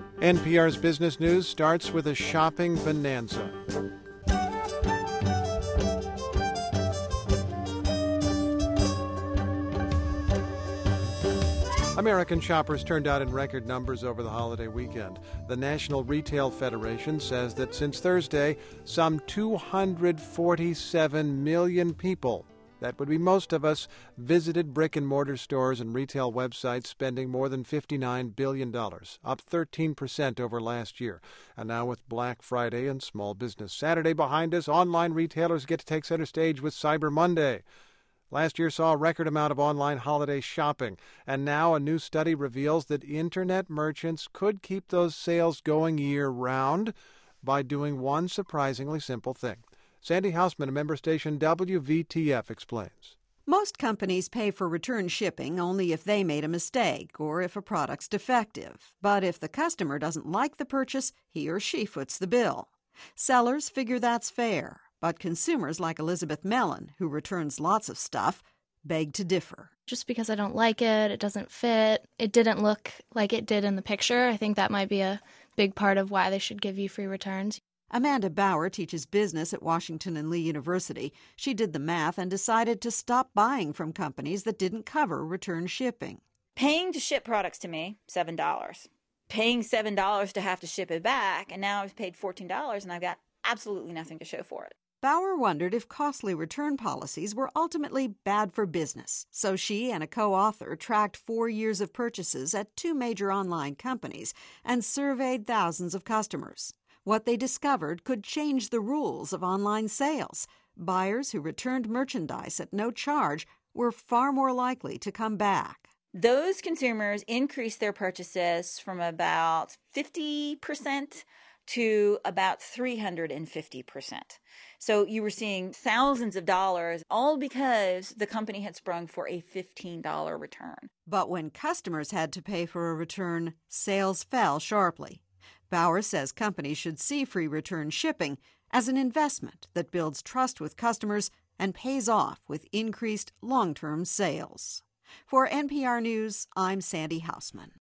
NPR's Business News starts with a shopping bonanza. American shoppers turned out in record numbers over the holiday weekend. The National Retail Federation says that since Thursday, some 247 million people, that would be most of us, visited brick-and-mortar stores and retail websites, spending more than $59 billion, up 13% over last year. And now with Black Friday and Small Business Saturday behind us, online retailers get to take center stage with Cyber Monday. Last year saw a record amount of online holiday shopping, and now a new study reveals that Internet merchants could keep those sales going year-round by doing one surprisingly simple thing. Sandy Hausman, a member station WVTF, explains. Most companies pay for return shipping only if they made a mistake or if a product's defective. But if the customer doesn't like the purchase, he or she foots the bill. Sellers figure that's fair. But consumers like Elizabeth Mellon, who returns lots of stuff, beg to differ. Just because I don't like it, it doesn't fit, it didn't look like it did in the picture, I think that might be a big part of why they should give you free returns. Amanda Bauer teaches business at Washington and Lee University. She did the math and decided to stop buying from companies that didn't cover return shipping. Paying to ship products to me, $7. Paying $7 to have to ship it back, and now I've paid $14 and I've got absolutely nothing to show for it. Bauer wondered if costly return policies were ultimately bad for business, so she and a co-author tracked 4 years of purchases at 2 major online companies and surveyed thousands of customers. What they discovered could change the rules of online sales. Buyers who returned merchandise at no charge were far more likely to come back. Those consumers increased their purchases from about 50% to about 350%. So you were seeing thousands of dollars, all because the company had sprung for a $15 return. But when customers had to pay for a return, sales fell sharply. Bauer says companies should see free return shipping as an investment that builds trust with customers and pays off with increased long-term sales. For NPR News, I'm Sandy Hausman.